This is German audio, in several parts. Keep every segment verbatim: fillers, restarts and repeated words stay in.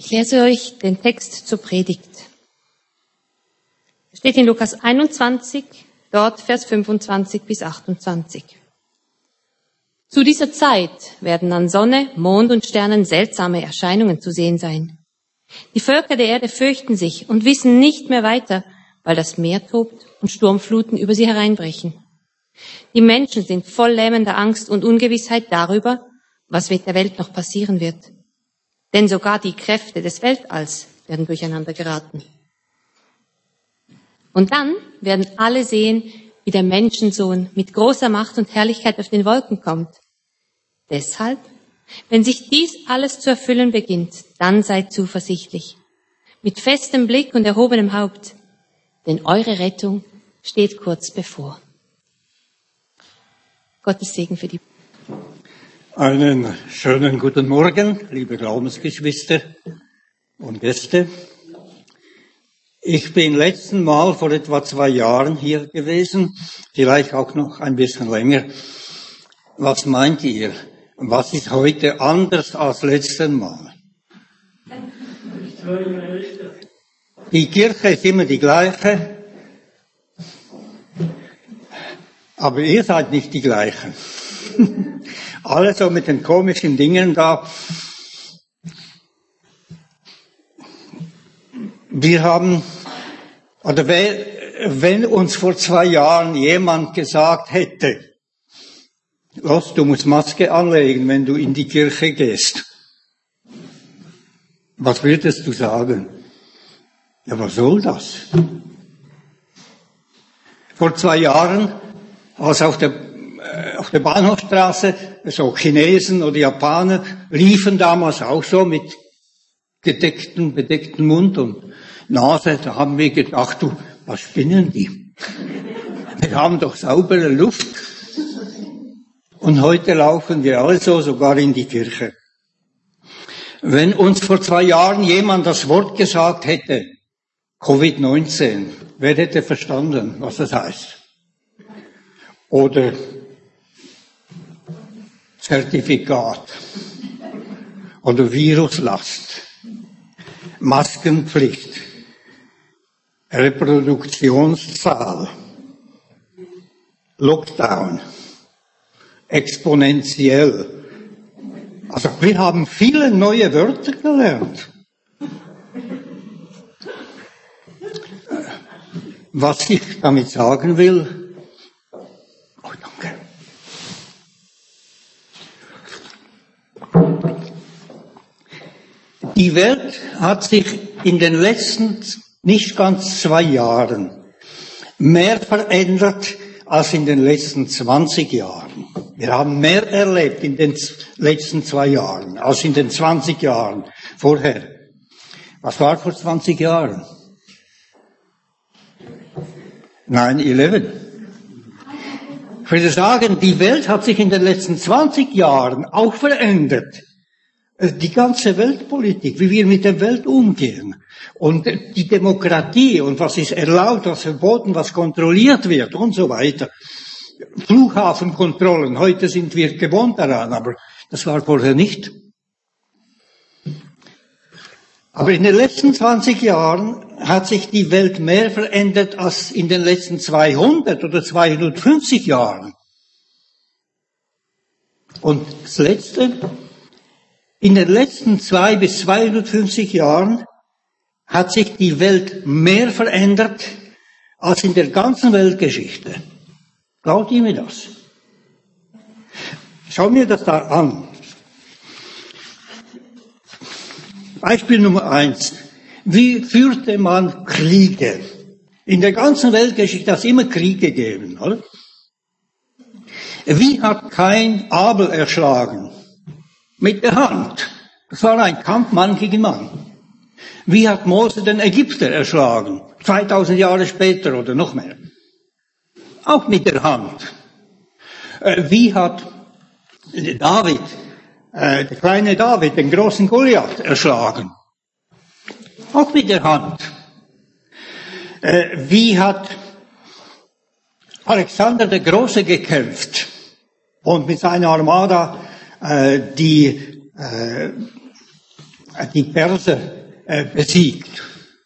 Ich lese euch den Text zur Predigt. Es steht in Lukas einundzwanzig, dort Vers fünfundzwanzig bis achtundzwanzig. Zu dieser Zeit werden an Sonne, Mond und Sternen seltsame Erscheinungen zu sehen sein. Die Völker der Erde fürchten sich und wissen nicht mehr weiter, weil das Meer tobt und Sturmfluten über sie hereinbrechen. Die Menschen sind voll lähmender Angst und Ungewissheit darüber, was mit der Welt noch passieren wird. Denn sogar die Kräfte des Weltalls werden durcheinander geraten. Und dann werden alle sehen, wie der Menschensohn mit großer Macht und Herrlichkeit auf den Wolken kommt. Deshalb, wenn sich dies alles zu erfüllen beginnt, dann seid zuversichtlich, mit festem Blick und erhobenem Haupt, denn eure Rettung steht kurz bevor. Gottes Segen für die. Einen schönen guten Morgen, liebe Glaubensgeschwister und Gäste. Ich bin letzten Mal vor etwa zwei Jahren hier gewesen, vielleicht auch noch ein bisschen länger. Was meint ihr? Was ist heute anders als letzten Mal? Die Kirche ist immer die gleiche, aber ihr seid nicht die gleichen. Alle so mit den komischen Dingen da. Wir haben, oder wenn uns vor zwei Jahren jemand gesagt hätte, los, du musst Maske anlegen, wenn du in die Kirche gehst. Was würdest du sagen? Ja, was soll das? Vor zwei Jahren, als auf der, äh, auf der Bahnhofstraße so Chinesen oder Japaner liefen damals auch so mit gedeckten, bedeckten Mund und Nase, da haben wir gedacht, du, was spinnen die? Wir haben doch saubere Luft. Und heute laufen wir also sogar in die Kirche. Wenn uns vor zwei Jahren jemand das Wort gesagt hätte, Covid neunzehn, wer hätte verstanden, was das heißt? Oder Zertifikat oder Viruslast, Maskenpflicht, Reproduktionszahl, Lockdown. Exponentiell. Also wir haben viele neue Wörter gelernt. Was ich damit sagen will, oh danke. Die Welt hat sich in den letzten nicht ganz zwei Jahren mehr verändert als in den letzten zwanzig Jahren. Wir haben mehr erlebt in den letzten zwei Jahren als in den zwanzig Jahren vorher. Was war vor zwanzig Jahren? neun elf. Ich würde sagen, die Welt hat sich in den letzten zwanzig Jahren auch verändert. Die ganze Weltpolitik, wie wir mit der Welt umgehen. Und die Demokratie und was ist erlaubt, was verboten, was kontrolliert wird und so weiter. Flughafenkontrollen, heute sind wir gewohnt daran, aber das war vorher nicht. Aber in den letzten zwanzig Jahren hat sich die Welt mehr verändert als in den letzten zweihundert oder zweihundertfünfzig Jahren. Und das Letzte, in den letzten zwei bis zweihundertfünfzig Jahren hat sich die Welt mehr verändert als in der ganzen Weltgeschichte. Glaubt ihr mir das? Schau mir das da an. Beispiel Nummer eins. Wie führte man Kriege? In der ganzen Weltgeschichte hat es immer Kriege gegeben, oder? Wie hat Kain Abel erschlagen? Mit der Hand. Das war ein Kampf Mann gegen Mann. Wie hat Mose den Ägypter erschlagen? zweitausend Jahre später oder noch mehr. Auch mit der Hand. Äh, wie hat David, äh, der kleine David, den großen Goliath erschlagen? Auch mit der Hand. Äh, wie hat Alexander der Große gekämpft und mit seiner Armada äh, die äh, die Perser äh, besiegt.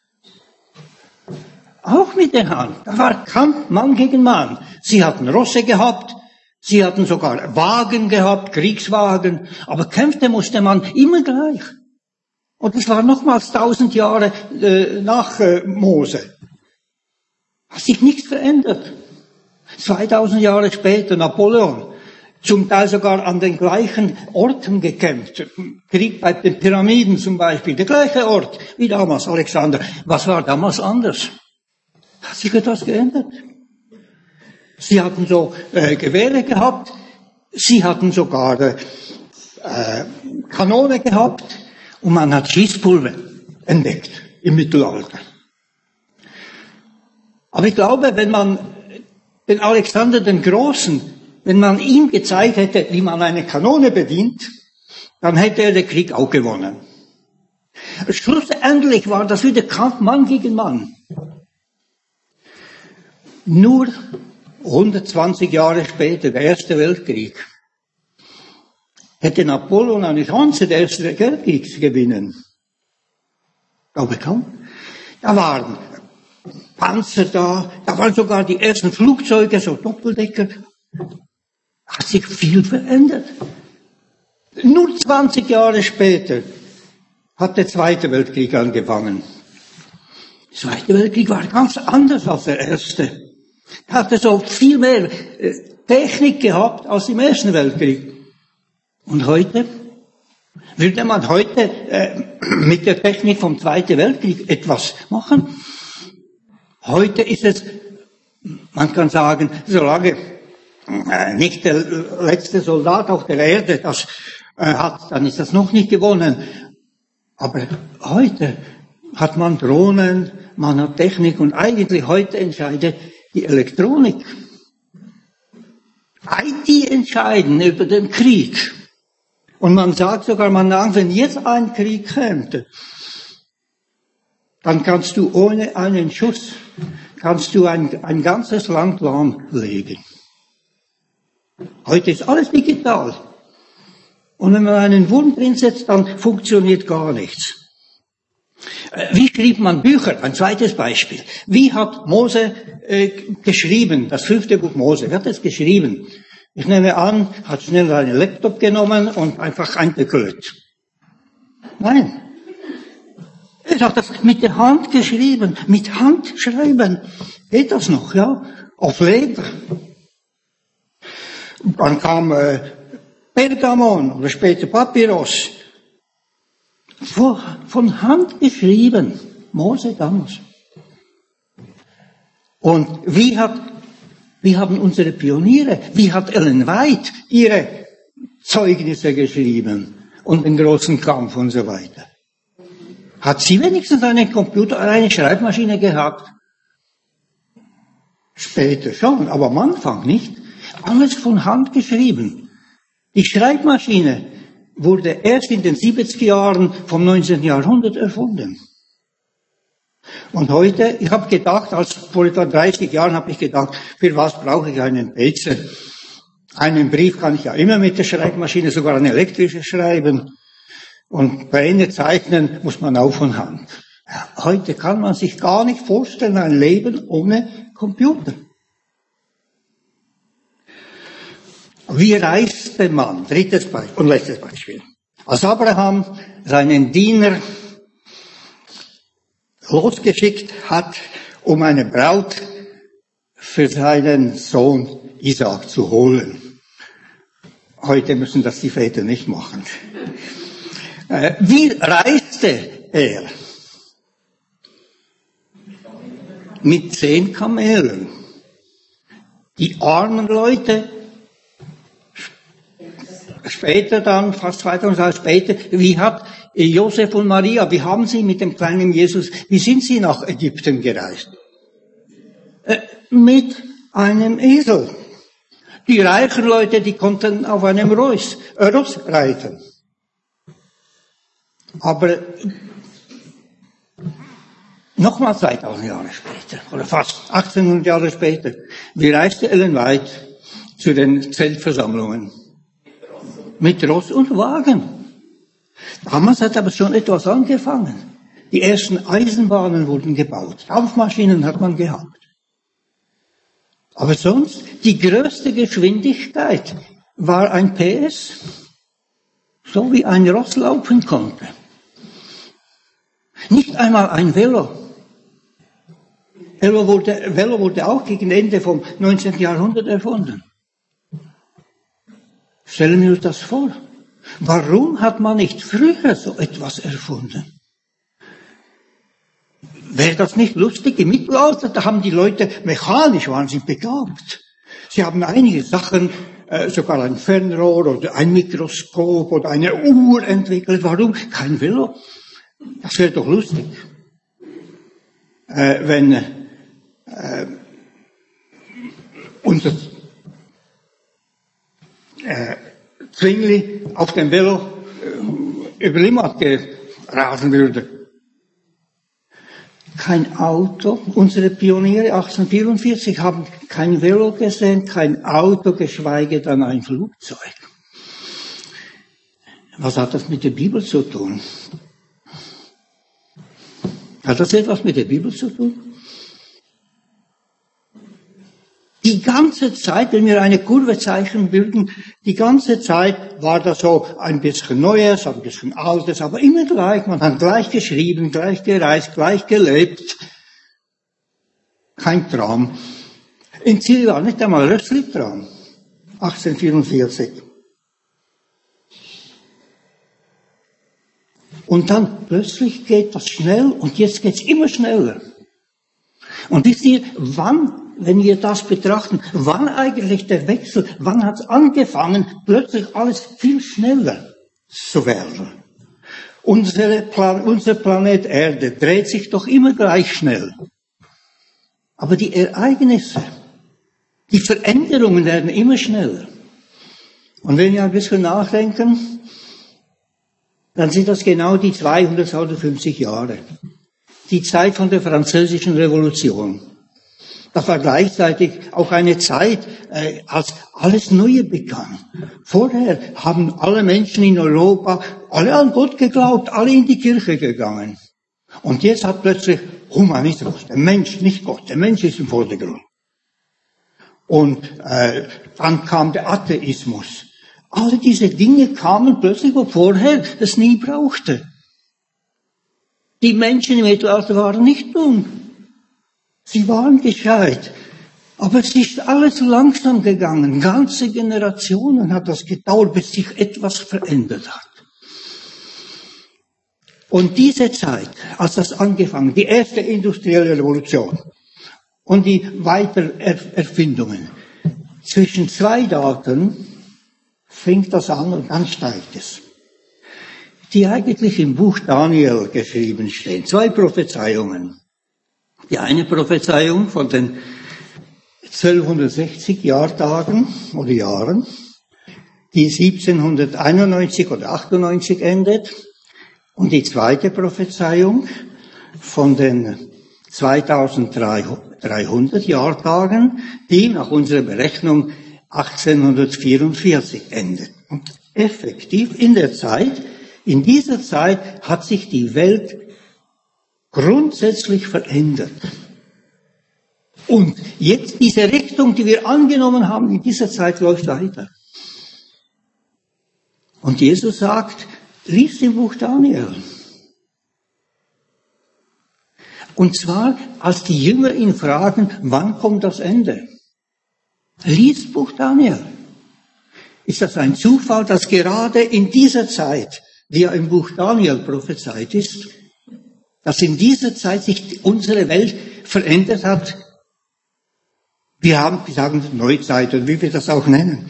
Auch mit der Hand. Da war Kampf Mann gegen Mann. Sie hatten Rosse gehabt, sie hatten sogar Wagen gehabt, Kriegswagen, aber kämpfte musste man immer gleich. Und das war nochmals tausend Jahre äh, nach äh, Mose. Hat sich nichts verändert. zweitausend Jahre später Napoleon, zum Teil sogar an den gleichen Orten gekämpft. Krieg bei den Pyramiden zum Beispiel, der gleiche Ort wie damals Alexander. Was war damals anders? Hat sich etwas geändert? Sie hatten so äh, Gewehre gehabt, sie hatten sogar äh, Kanone gehabt und man hat Schießpulver entdeckt im Mittelalter. Aber ich glaube, wenn man den Alexander den Großen, wenn man ihm gezeigt hätte, wie man eine Kanone bedient, dann hätte er den Krieg auch gewonnen. Schlussendlich war das wieder Kampf Mann gegen Mann. Nur hundertzwanzig Jahre später, der Erste Weltkrieg, hätte Napoleon eine Chance, den Ersten Weltkrieg zu gewinnen. Glaube kaum. Da waren Panzer da, da waren sogar die ersten Flugzeuge, so Doppeldecker. Hat sich viel verändert. Nur zwanzig Jahre später hat der Zweite Weltkrieg angefangen. Der Zweite Weltkrieg war ganz anders als der Erste. Er hatte so viel mehr Technik gehabt als im Ersten Weltkrieg. Und heute? Würde man heute äh, mit der Technik vom Zweiten Weltkrieg etwas machen? Heute ist es, man kann sagen, solange äh, nicht der letzte Soldat auf der Erde das äh, hat, dann ist das noch nicht gewonnen. Aber heute hat man Drohnen, man hat Technik und eigentlich heute entscheidet die Elektronik. I T entscheiden über den Krieg. Und man sagt sogar, man sagt, wenn jetzt ein Krieg käme, dann kannst du ohne einen Schuss, kannst du ein, ein ganzes Land lahmlegen. Heute ist alles digital. Und wenn man einen Wurm drin setzt, dann funktioniert gar nichts. Wie schrieb man Bücher? Ein zweites Beispiel. Wie hat Mose äh, geschrieben, das fünfte Buch Mose? Wer hat es geschrieben? Ich nehme an, hat schnell seinen Laptop genommen und einfach eingekürzt. Nein. Er hat das mit der Hand geschrieben. Mit Hand schreiben. Geht das noch, ja? Auf Leder. Dann kam äh, Pergamon oder später Papyrus. Von, von Hand geschrieben. Mose damals. Und wie hat, wie haben unsere Pioniere, wie hat Ellen White ihre Zeugnisse geschrieben und den großen Kampf und so weiter? Hat sie wenigstens einen Computer, eine Schreibmaschine gehabt? Später schon, aber am Anfang nicht. Alles von Hand geschrieben. Die Schreibmaschine wurde erst in den siebziger Jahren vom neunzehnten Jahrhundert erfunden. Und heute, ich habe gedacht, als vor etwa dreißig Jahren habe ich gedacht, für was brauche ich einen P C? Einen Brief kann ich ja immer mit der Schreibmaschine, sogar eine elektrische schreiben. Und Pläne zeichnen muss man auch von Hand. Ja, heute kann man sich gar nicht vorstellen, ein Leben ohne Computer. Wie reiste man? Drittes Beispiel und letztes Beispiel. Als Abraham seinen Diener losgeschickt hat, um eine Braut für seinen Sohn Isaac zu holen. Heute müssen das die Väter nicht machen. Wie reiste er? Mit zehn Kamelen. Die armen Leute, später dann, fast zweitausend Jahre später, wie hat Josef und Maria, wie haben sie mit dem kleinen Jesus, wie sind sie nach Ägypten gereist? Äh, mit einem Esel. Die reichen Leute, die konnten auf einem Ross, äh, Ross reiten. Aber nochmal zweitausend Jahre später, oder fast achtzehnhundert Jahre später, wie reiste Ellen White zu den Zeltversammlungen? Mit Ross und Wagen. Damals hat aber schon etwas angefangen. Die ersten Eisenbahnen wurden gebaut. Dampfmaschinen hat man gehabt. Aber sonst, die größte Geschwindigkeit war ein P S, so wie ein Ross laufen konnte. Nicht einmal ein Velo. Velo wurde, Velo wurde auch gegen Ende vom neunzehnten Jahrhundert erfunden. Stellen wir uns das vor. Warum hat man nicht früher so etwas erfunden? Wäre das nicht lustig? Im Mittelalter, da haben die Leute mechanisch wahnsinnig begabt. Sie haben einige Sachen, äh, sogar ein Fernrohr oder ein Mikroskop oder eine Uhr entwickelt. Warum? Kein Velo. Das wäre doch lustig. Äh, wenn äh, unser äh, Zwingli auf dem Velo äh, über Limmat rasen würde. Kein Auto. Unsere Pioniere achtzehnhundertvierundvierzig haben kein Velo gesehen, kein Auto, geschweige denn ein Flugzeug. Was hat das mit der Bibel zu tun? Hat das etwas mit der Bibel zu tun? Die ganze Zeit, wenn wir eine Kurve zeichnen bilden, die ganze Zeit war das so ein bisschen Neues, ein bisschen Altes, aber immer gleich. Man hat gleich geschrieben, gleich gereist, gleich gelebt. Kein Traum. In Ziel war nicht einmal Rössli-Traum. achtzehnhundertvierundvierzig. Und dann plötzlich geht das schnell und jetzt geht's immer schneller. Und wisst ihr, wann, wenn wir das betrachten, wann eigentlich der Wechsel, wann hat's angefangen, plötzlich alles viel schneller zu werden? Unsere Plan, unser Planet Erde dreht sich doch immer gleich schnell. Aber die Ereignisse, die Veränderungen werden immer schneller. Und wenn wir ein bisschen nachdenken, dann sind das genau die zweihundertfünfzig Jahre. Die Zeit von der Französischen Revolution. Das war gleichzeitig auch eine Zeit, äh, als alles Neue begann. Vorher haben alle Menschen in Europa, alle an Gott geglaubt, alle in die Kirche gegangen. Und jetzt hat plötzlich Humanismus, der Mensch, nicht Gott, der Mensch ist im Vordergrund. Und äh, dann kam der Atheismus. Alle diese Dinge kamen plötzlich, wo vorher es nie brauchte. Die Menschen im Mittelalter waren nicht dumm. Sie waren gescheit. Aber es ist alles langsam gegangen. Ganze Generationen hat das gedauert, bis sich etwas verändert hat. Und diese Zeit, als das angefangen, die erste industrielle Revolution und die weiteren Erfindungen, zwischen zwei Daten fängt das an und dann steigt es. Die eigentlich im Buch Daniel geschrieben stehen. Zwei Prophezeiungen. Die eine Prophezeiung von den zwölfhundertsechzig Jahrtagen oder Jahren, die siebzehnhunderteinundneunzig oder achtundneunzig endet. Und die zweite Prophezeiung von den zweitausenddreihundert Jahrtagen, die nach unserer Berechnung achtzehnhundertvierundvierzig endet. Und effektiv in der Zeit, in dieser Zeit hat sich die Welt grundsätzlich verändert. Und jetzt diese Richtung, die wir angenommen haben, in dieser Zeit läuft weiter. Und Jesus sagt, lies im Buch Daniel. Und zwar, als die Jünger ihn fragen, wann kommt das Ende? Lies Buch Daniel. Ist das ein Zufall, dass gerade in dieser Zeit, die ja im Buch Daniel prophezeit ist, dass in dieser Zeit sich unsere Welt verändert hat? Wir haben, wir sagen Neuzeit oder wie wir das auch nennen.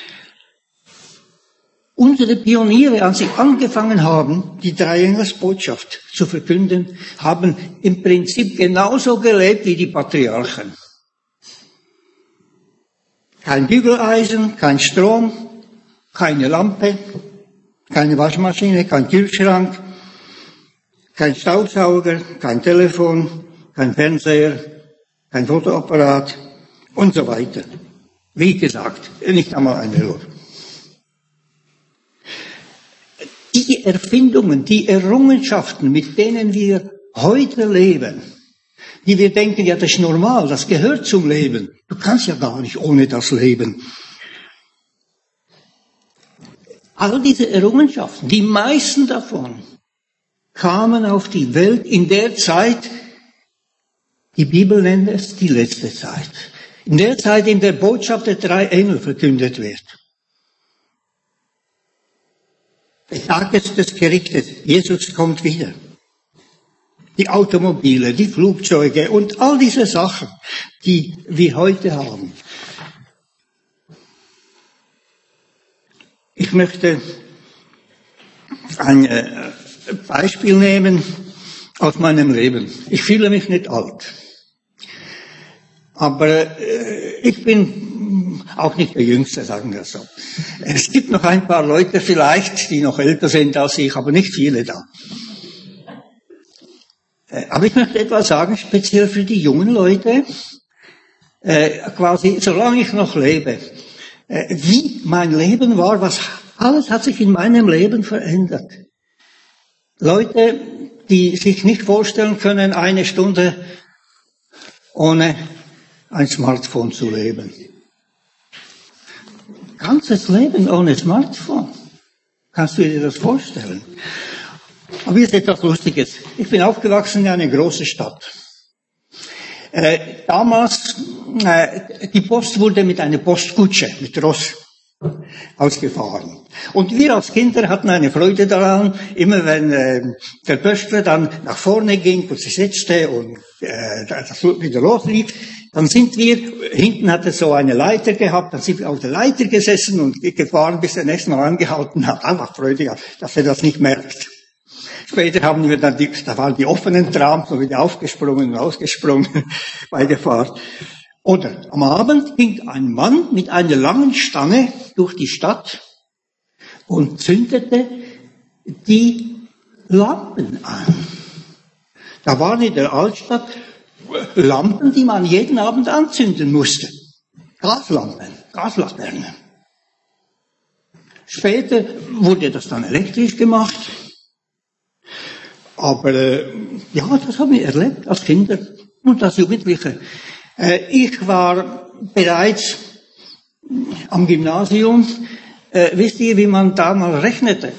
Unsere Pioniere, als sie angefangen haben, die Dreiengsbotschaft zu verkünden, haben im Prinzip genauso gelebt wie die Patriarchen. Kein Bügeleisen, kein Strom, keine Lampe, keine Waschmaschine, kein Kühlschrank, kein Staubsauger, kein Telefon, kein Fernseher, kein Fotoapparat und so weiter. Wie gesagt, nicht einmal ein Velo. die Erfindungen, die Errungenschaften, mit denen wir heute leben, die wir denken, ja, das ist normal, das gehört zum Leben. Du kannst ja gar nicht ohne das leben. All diese Errungenschaften, die meisten davon, kamen auf die Welt in der Zeit, die Bibel nennt es die letzte Zeit. In der Zeit, in der Botschaft der drei Engel verkündet wird. Der Tag des Gerichtes, Jesus kommt wieder. Die Automobile, die Flugzeuge und all diese Sachen, die wir heute haben. Ich möchte ein Beispiel nehmen aus meinem Leben. Ich fühle mich nicht alt. Aber äh, ich bin auch nicht der Jüngste, sagen wir so. Es gibt noch ein paar Leute vielleicht, die noch älter sind als ich, aber nicht viele da. Äh, aber ich möchte etwas sagen, speziell für die jungen Leute, äh, quasi, solange ich noch lebe, äh, wie mein Leben war, was alles hat sich in meinem Leben verändert. Leute, die sich nicht vorstellen können, eine Stunde ohne ein Smartphone zu leben. Ganzes Leben ohne Smartphone. Kannst du dir das vorstellen? Aber hier ist etwas Lustiges. Ich bin aufgewachsen in einer großen Stadt. Äh, damals, äh, die Post wurde mit einer Postkutsche, mit Ross, ausgefahren. Und wir als Kinder hatten eine Freude daran, immer wenn äh, der Pöstler dann nach vorne ging und sich setzte und äh, das wieder loslief, dann sind wir, hinten hat er so eine Leiter gehabt, dann sind wir auf der Leiter gesessen und gefahren, bis er nächstes Mal angehalten hat. Einfach Freude, dass er das nicht merkt. Später haben wir dann die, da waren die offenen Trams, so wieder aufgesprungen und ausgesprungen bei der Fahrt. Oder am Abend ging ein Mann mit einer langen Stange durch die Stadt und zündete die Lampen an. Da waren in der Altstadt Lampen, die man jeden Abend anzünden musste. Gaslampen, Gaslaternen. Später wurde das dann elektrisch gemacht. Aber äh, ja, das haben wir erlebt als Kinder und als Jugendliche. Äh, ich war bereits am Gymnasium. Äh, wisst ihr, wie man da mal rechnete?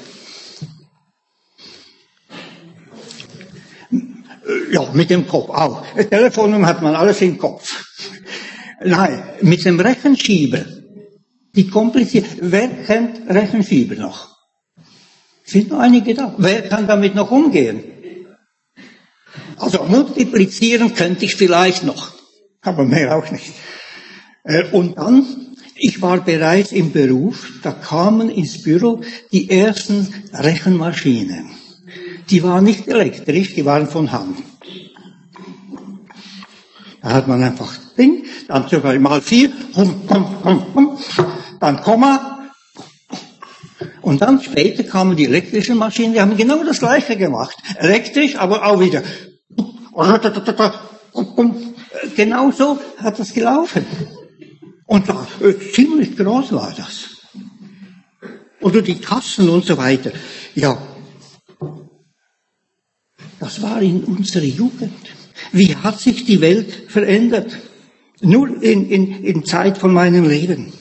Ja, mit dem Kopf auch. Telefonnummer hat man alles im Kopf. Nein, mit dem Rechenschieber. Die kompliziert. Wer kennt Rechenschieber noch? Sind noch einige da? Wer kann damit noch umgehen? Also multiplizieren könnte ich vielleicht noch, aber mehr auch nicht. Und dann, ich war bereits im Beruf, da kamen ins Büro die ersten Rechenmaschinen. Die waren nicht elektrisch, die waren von Hand. Da hat man einfach Ding, dann zum Beispiel mal vier, dann Komma. Und dann später kamen die elektrischen Maschinen, die haben genau das Gleiche gemacht. Elektrisch, aber auch wieder. Genau so hat das gelaufen. Und da, ziemlich groß war das. Oder die Kassen und so weiter. Ja, das war in unserer Jugend. Wie hat sich die Welt verändert? Nur in, in, in Zeit von meinem Leben.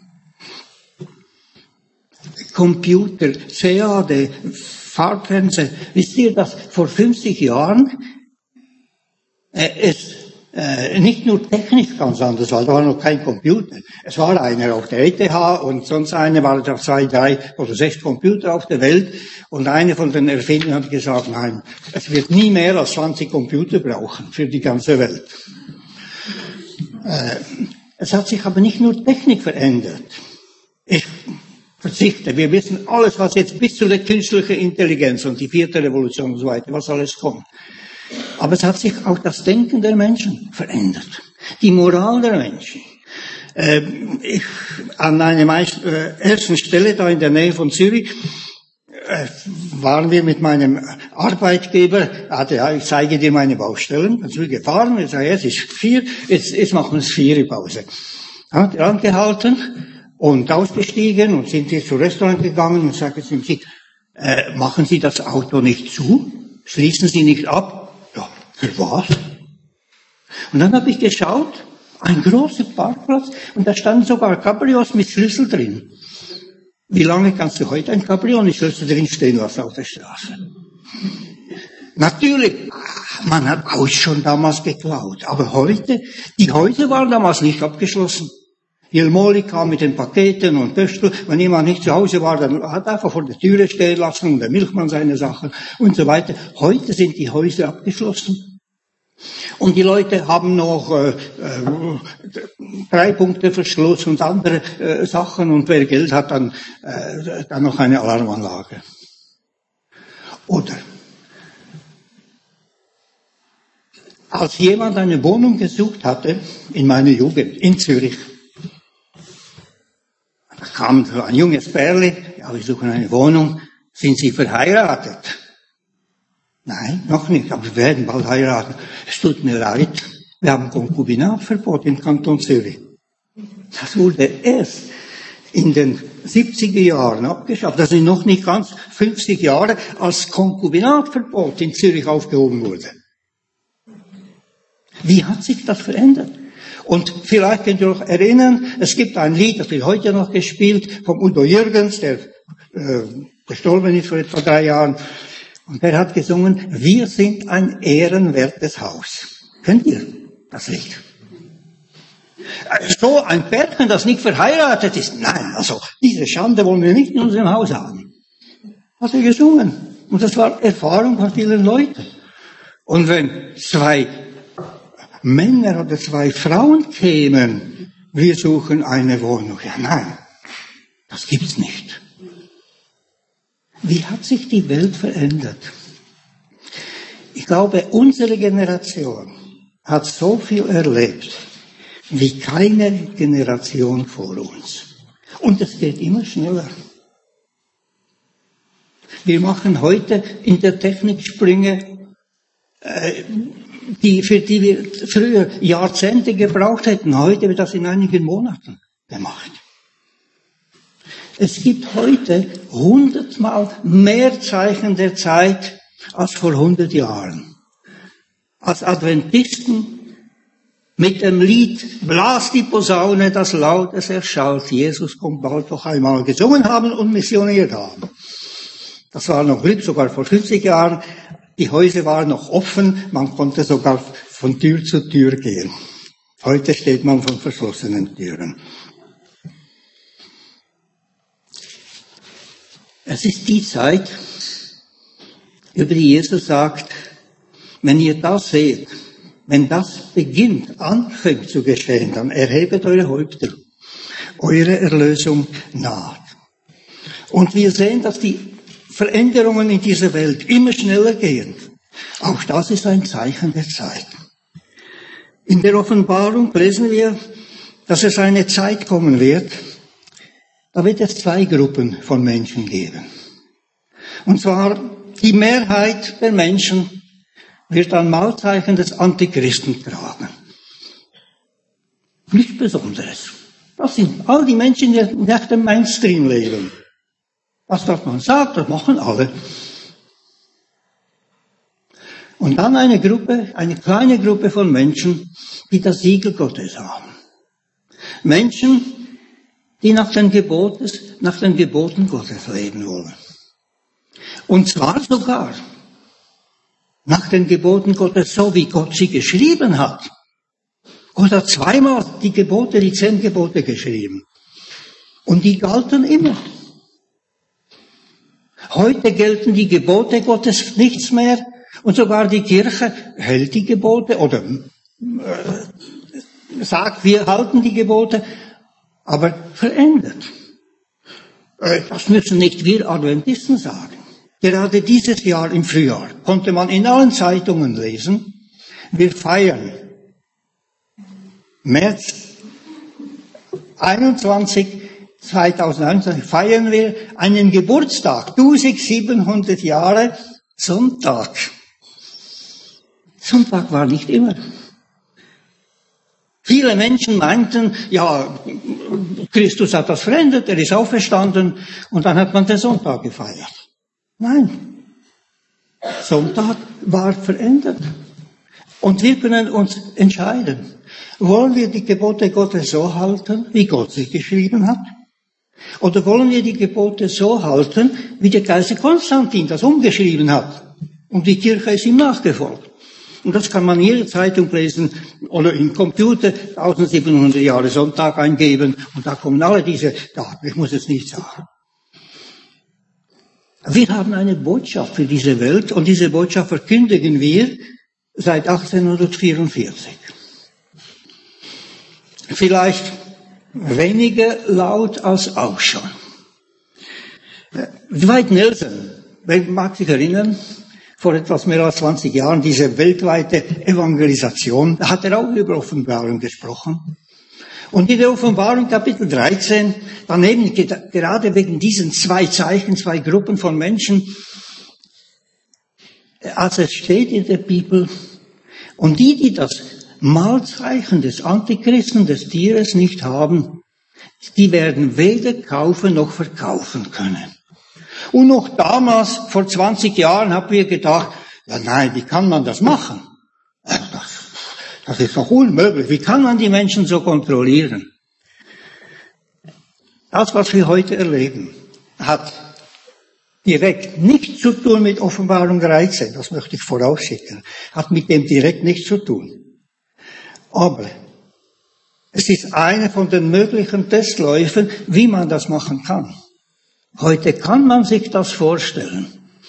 Computer, C A D, Farbfernseher. Wisst ihr, dass vor fünfzig Jahren äh, es äh, nicht nur technisch ganz anders war, da war noch kein Computer. Es war einer auf der E T H und sonst einer war da zwei, drei oder sechs Computer auf der Welt. Und einer von den Erfindern hat gesagt, nein, es wird nie mehr als zwanzig Computer brauchen für die ganze Welt. Äh, es hat sich aber nicht nur Technik verändert. Ich verzichte, wir wissen alles, was jetzt bis zu der künstlichen Intelligenz und die vierte Revolution und so weiter, was alles kommt. Aber es hat sich auch das Denken der Menschen verändert. Die Moral der Menschen. Äh, ich, an einer meist, äh, ersten Stelle da in der Nähe von Zürich äh, waren wir mit meinem Arbeitgeber, hatte, ja, ich zeige dir meine Baustellen, dann sind wir gefahren, ich sage, jetzt ist vier, jetzt, jetzt machen wir es vier Pause. Dann hat er angehalten und ausgestiegen und sind wir zum Restaurant gegangen und sagten ihm, äh, machen Sie das Auto nicht zu? Schließen Sie nicht ab? Ja, für was? Und dann habe ich geschaut, ein großer Parkplatz, und da standen sogar Cabrios mit Schlüssel drin. Wie lange kannst du heute ein Cabrio mit Schlüssel drin stehen lassen auf der Straße? Natürlich, man hat auch schon damals geklaut, aber heute, die Häuser waren damals nicht abgeschlossen. Il Moli kam mit den Paketen und Pöstl. Wenn jemand nicht zu Hause war, dann hat er einfach vor der Türe stehen lassen und der Milchmann seine Sachen und so weiter. Heute sind die Häuser abgeschlossen. Und die Leute haben noch äh, äh, drei Punkte Verschluss und andere äh, Sachen, und wer Geld hat, dann, äh, dann noch eine Alarmanlage. Oder als jemand eine Wohnung gesucht hatte, in meiner Jugend, in Zürich, da kam so ein junges Pärli, ja, wir suchen eine Wohnung, sind Sie verheiratet? Nein, noch nicht, aber wir werden bald heiraten. Es tut mir leid, wir haben Konkubinatverbot im Kanton Zürich. Das wurde erst in den siebziger Jahren abgeschafft, das sind noch nicht ganz fünfzig Jahre, als Konkubinatverbot in Zürich aufgehoben wurde. Wie hat sich das verändert? Und vielleicht könnt ihr euch erinnern, es gibt ein Lied, das wird heute noch gespielt, von Udo Jürgens, der äh, gestorben ist vor etwa drei Jahren. Und der hat gesungen, wir sind ein ehrenwertes Haus. Kennt ihr das Lied? So ein Pärchen, das nicht verheiratet ist, nein, also diese Schande wollen wir nicht in unserem Haus haben. Hat er gesungen. Und das war Erfahrung von vielen Leuten. Und wenn zwei Männer oder zwei Frauen kämen, wir suchen eine Wohnung. Ja, nein, das gibt's nicht. Wie hat sich die Welt verändert? Ich glaube, unsere Generation hat so viel erlebt, wie keine Generation vor uns. Und es geht immer schneller. Wir machen heute in der Technik Sprünge, äh, die, für die wir früher Jahrzehnte gebraucht hätten. Heute wird das in einigen Monaten gemacht. Es gibt heute hundertmal mehr Zeichen der Zeit als vor hundert Jahren. Als Adventisten mit dem Lied Blas die Posaune, das laut es erschallt, Jesus kommt bald noch einmal, gesungen haben und missioniert haben. Das war noch Glück, sogar vor fünfzig Jahren. Die Häuser waren noch offen, man konnte sogar von Tür zu Tür gehen. Heute steht man vor verschlossenen Türen. Es ist die Zeit, über die Jesus sagt, wenn ihr das seht, wenn das beginnt, anfängt zu geschehen, dann erhebet eure Häupter. Eure Erlösung naht. Und wir sehen, dass die Veränderungen in dieser Welt immer schneller gehen. Auch das ist ein Zeichen der Zeit. In der Offenbarung lesen wir, dass es eine Zeit kommen wird, da wird es zwei Gruppen von Menschen geben. Und zwar die Mehrheit der Menschen wird ein Malzeichen des Antichristen tragen. Nichts Besonderes. Das sind all die Menschen, die nach dem Mainstream leben. Was das man sagt, das machen alle. Und dann eine Gruppe, eine kleine Gruppe von Menschen, die das Siegel Gottes haben. Menschen, die nach den Geboten, nach den Geboten Gottes leben wollen. Und zwar sogar nach den Geboten Gottes, so wie Gott sie geschrieben hat. Gott hat zweimal die Gebote, die zehn Gebote geschrieben. Und die galten immer. Heute gelten die Gebote Gottes nichts mehr. Und sogar die Kirche hält die Gebote oder äh, sagt, wir halten die Gebote, aber verändert. Äh, das müssen nicht wir Adventisten sagen. Gerade dieses Jahr im Frühjahr konnte man in allen Zeitungen lesen, wir feiern März einundzwanzig, zweitausendeinundzwanzig feiern wir einen Geburtstag, eintausendsiebenhundert Jahre Sonntag. Sonntag war nicht immer. Viele Menschen meinten, ja, Christus hat das verändert, er ist auferstanden und dann hat man den Sonntag gefeiert. Nein. Sonntag war verändert. Und wir können uns entscheiden. Wollen wir die Gebote Gottes so halten, wie Gott sie geschrieben hat? Oder wollen wir die Gebote so halten, wie der Kaiser Konstantin das umgeschrieben hat? Und die Kirche ist ihm nachgefolgt. Und das kann man in jeder Zeitung lesen oder im Computer siebzehnhundert Jahre Sonntag eingeben und da kommen alle diese Daten. Ich muss es nicht sagen. Wir haben eine Botschaft für diese Welt und diese Botschaft verkündigen wir seit achtzehnhundertvierundvierzig. Vielleicht weniger laut als auch schon. Dwight Nelson, wer mag sich erinnern, vor etwas mehr als zwanzig Jahren, diese weltweite Evangelisation, da hat er auch über Offenbarung gesprochen. Und in der Offenbarung Kapitel dreizehn, daneben gerade wegen diesen zwei Zeichen, zwei Gruppen von Menschen, also es steht in der Bibel, und die, die das Malzeichen des Antichristen, des Tieres nicht haben, die werden weder kaufen noch verkaufen können. Und noch damals, vor zwanzig Jahren, haben wir gedacht, ja nein, wie kann man das machen? Das, das ist doch unmöglich. Wie kann man die Menschen so kontrollieren? Das, was wir heute erleben, hat direkt nichts zu tun mit Offenbarung dreizehn. Das möchte ich vorausschicken. Hat mit dem direkt nichts zu tun. Aber es ist eine von den möglichen Testläufen, wie man das machen kann. Heute kann man sich das vorstellen.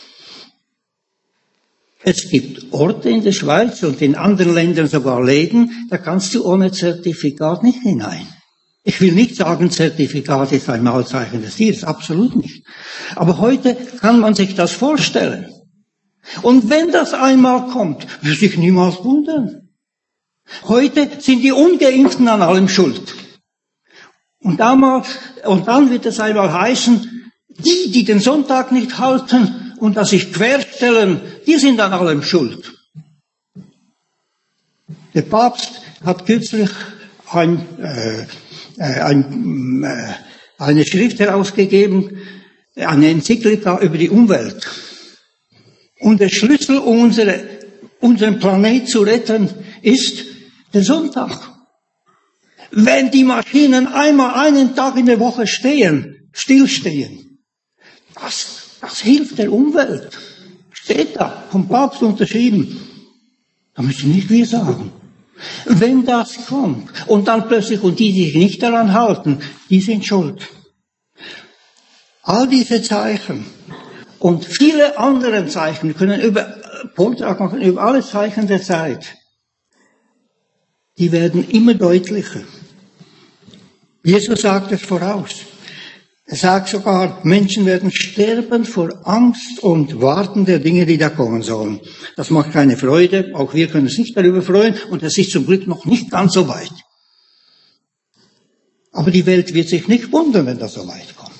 Es gibt Orte in der Schweiz und in anderen Ländern sogar Läden, da kannst du ohne Zertifikat nicht hinein. Ich will nicht sagen, Zertifikat ist ein Malzeichen des Tieres, absolut nicht. Aber heute kann man sich das vorstellen. Und wenn das einmal kommt, wird sich niemals wundern. Heute sind die Ungeimpften an allem schuld. Und damals, und dann wird es einmal heißen, die, die den Sonntag nicht halten und das sich querstellen, die sind an allem schuld. Der Papst hat kürzlich ein, äh, ein, äh, eine Schrift herausgegeben, eine Enzyklika über die Umwelt. Und der Schlüssel, um unsere, unseren Planet zu retten, ist der Sonntag. Wenn die Maschinen einmal einen Tag in der Woche stehen, stillstehen, das, das hilft der Umwelt. Steht da, vom Papst unterschrieben. Da müssen nicht wir sagen. Wenn das kommt, und dann plötzlich, und die, die sich nicht daran halten, die sind schuld. All diese Zeichen und viele andere Zeichen können über, Vortrag machen über alle Zeichen der Zeit. Die werden immer deutlicher. Jesus sagt es voraus. Er sagt sogar, Menschen werden sterben vor Angst und Warten der Dinge, die da kommen sollen. Das macht keine Freude, auch wir können uns nicht darüber freuen und es ist zum Glück noch nicht ganz so weit. Aber die Welt wird sich nicht wundern, wenn das so weit kommt.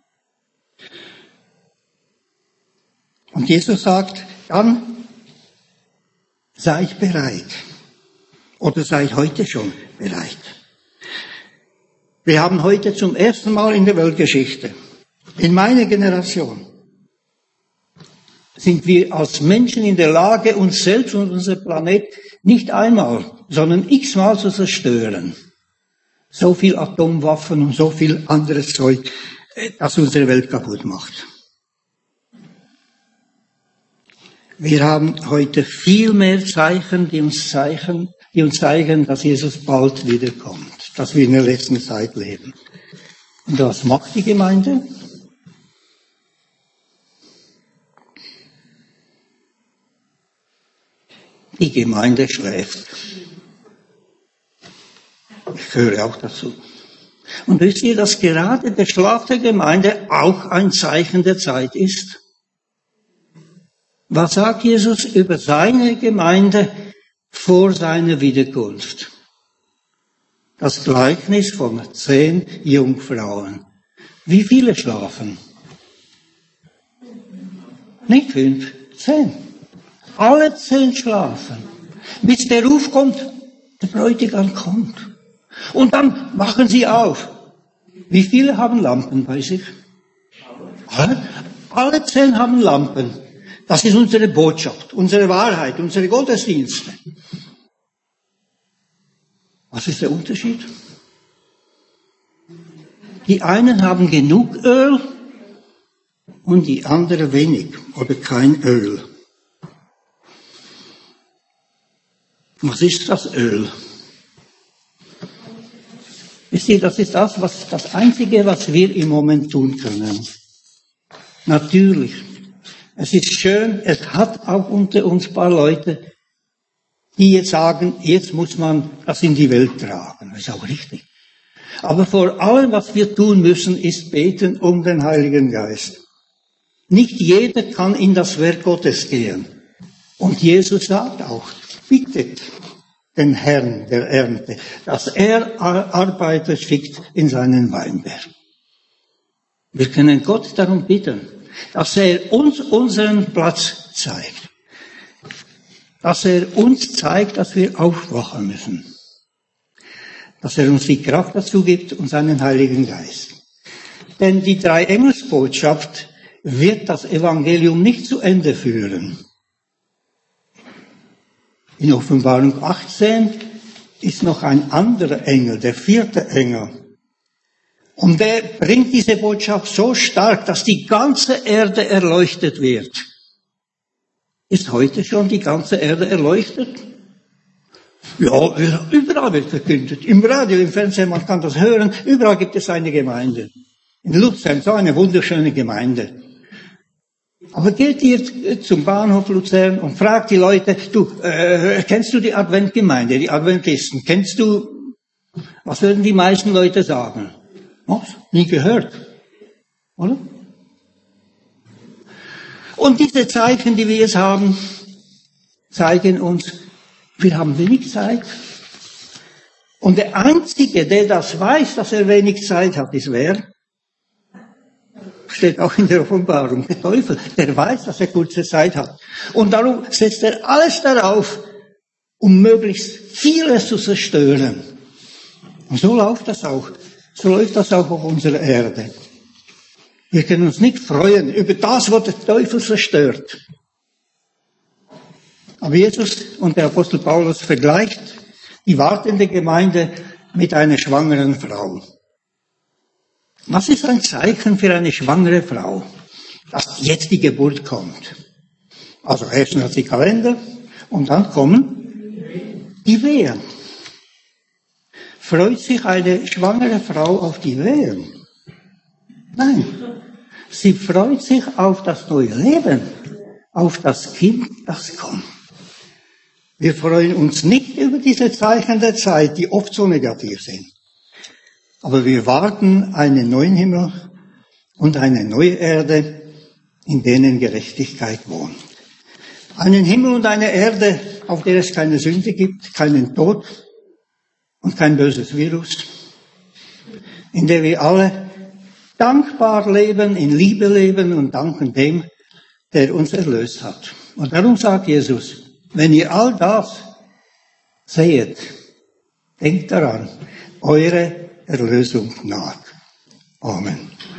Und Jesus sagt, dann seid bereit. Oder seid heute schon bereit. Wir haben heute zum ersten Mal in der Weltgeschichte, in meiner Generation, sind wir als Menschen in der Lage, uns selbst und unser Planet nicht einmal, sondern x-mal zu zerstören. So viel Atomwaffen und so viel anderes Zeug, das unsere Welt kaputt macht. Wir haben heute viel mehr Zeichen, die uns zeigen, die uns zeigen, dass Jesus bald wiederkommt, dass wir in der letzten Zeit leben. Und was macht die Gemeinde? Die Gemeinde schläft. Ich gehöre auch dazu. Und wisst ihr, dass gerade der Schlaf der Gemeinde auch ein Zeichen der Zeit ist? Was sagt Jesus über seine Gemeinde vor seiner Wiederkunft? Das Gleichnis von zehn Jungfrauen. Wie viele schlafen? Nicht fünf, zehn. Alle zehn schlafen. Bis der Ruf kommt, der Bräutigam kommt. Und dann wachen sie auf. Wie viele haben Lampen bei sich? Alle? Alle zehn haben Lampen. Das ist unsere Botschaft, unsere Wahrheit, unsere Gottesdienste. Was ist der Unterschied? Die einen haben genug Öl und die anderen wenig oder kein Öl. Was ist das Öl? Wisst ihr, das ist das, was, das Einzige, was wir im Moment tun können. Natürlich. Es ist schön, es hat auch unter uns ein paar Leute, die jetzt sagen, jetzt muss man das in die Welt tragen. Das ist auch richtig. Aber vor allem, was wir tun müssen, ist beten um den Heiligen Geist. Nicht jeder kann in das Werk Gottes gehen. Und Jesus sagt auch, bittet den Herrn der Ernte, dass er Arbeiter schickt in seinen Weinberg. Wir können Gott darum bitten, dass er uns unseren Platz zeigt. Dass er uns zeigt, dass wir aufwachen müssen. Dass er uns die Kraft dazu gibt und seinen Heiligen Geist. Denn die Drei-Engels-Botschaft wird das Evangelium nicht zu Ende führen. In Offenbarung achtzehn ist noch ein anderer Engel, der vierte Engel. Und der bringt diese Botschaft so stark, dass die ganze Erde erleuchtet wird. Ist heute schon die ganze Erde erleuchtet? Ja, überall wird verkündet. Im Radio, im Fernsehen, man kann das hören. Überall gibt es eine Gemeinde. In Luzern, so eine wunderschöne Gemeinde. Aber geht ihr zum Bahnhof Luzern und fragt die Leute, du, äh, kennst du die Adventgemeinde, die Adventisten? Kennst du, was würden die meisten Leute sagen? Was? Nie gehört. Oder? Und diese Zeichen, die wir jetzt haben, zeigen uns, wir haben wenig Zeit. Und der Einzige, der das weiß, dass er wenig Zeit hat, ist wer? Steht auch in der Offenbarung, der Teufel, der weiß, dass er kurze Zeit hat. Und darum setzt er alles darauf, um möglichst vieles zu zerstören. Und so läuft das auch. So läuft das auch auf unserer Erde. Wir können uns nicht freuen über das, was der Teufel zerstört. Aber Jesus und der Apostel Paulus vergleicht die wartende Gemeinde mit einer schwangeren Frau. Was ist ein Zeichen für eine schwangere Frau? Dass jetzt die Geburt kommt. Also erst hat sie Kalender und dann kommen die Wehen. Freut sich eine schwangere Frau auf die Wehen? Nein. Sie freut sich auf das neue Leben, auf das Kind, das kommt. Wir freuen uns nicht über diese Zeichen der Zeit, die oft so negativ sind. Aber wir warten einen neuen Himmel und eine neue Erde, in denen Gerechtigkeit wohnt. Einen Himmel und eine Erde, auf der es keine Sünde gibt, keinen Tod und kein böses Virus, in der wir alle dankbar leben, in Liebe leben und danken dem, der uns erlöst hat. Und darum sagt Jesus, wenn ihr all das seht, denkt daran, eure Erlösung naht. Amen.